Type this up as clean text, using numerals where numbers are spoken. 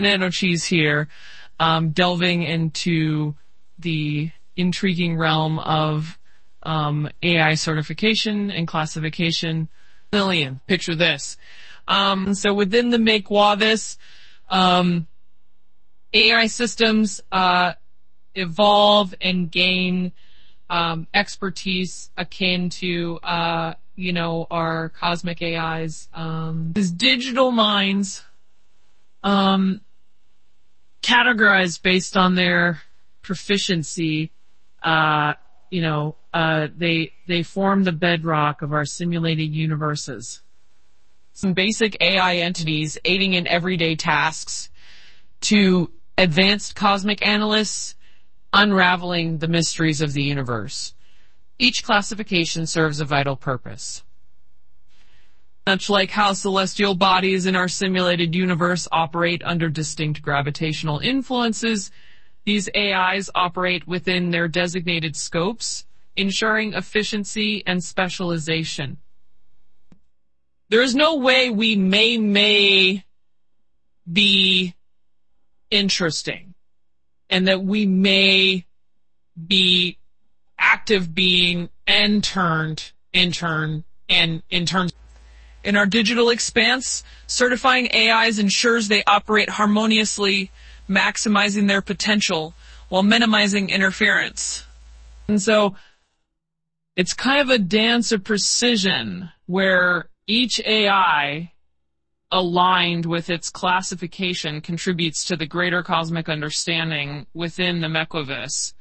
Nanocheese here, delving into the intriguing realm of AI certification and classification. Picture this. So within the Make Wavis, AI systems evolve and gain expertise akin to our cosmic AIs. These digital minds categorized based on their proficiency. They form the bedrock of our simulated universes. Some basic AI entities aiding in everyday tasks to advanced cosmic analysts unraveling the mysteries of the universe. Each classification serves a vital purpose. Much like how celestial bodies in our simulated universe operate under distinct gravitational influences, these AIs operate within their designated scopes, ensuring efficiency and specialization. There is no way we may be interesting, and that we may be active being and turned intern and interns. In our digital expanse, certifying AIs ensures they operate harmoniously, maximizing their potential while minimizing interference. And so it's kind of a dance of precision where each AI aligned with its classification contributes to the greater cosmic understanding within the Make Wavis.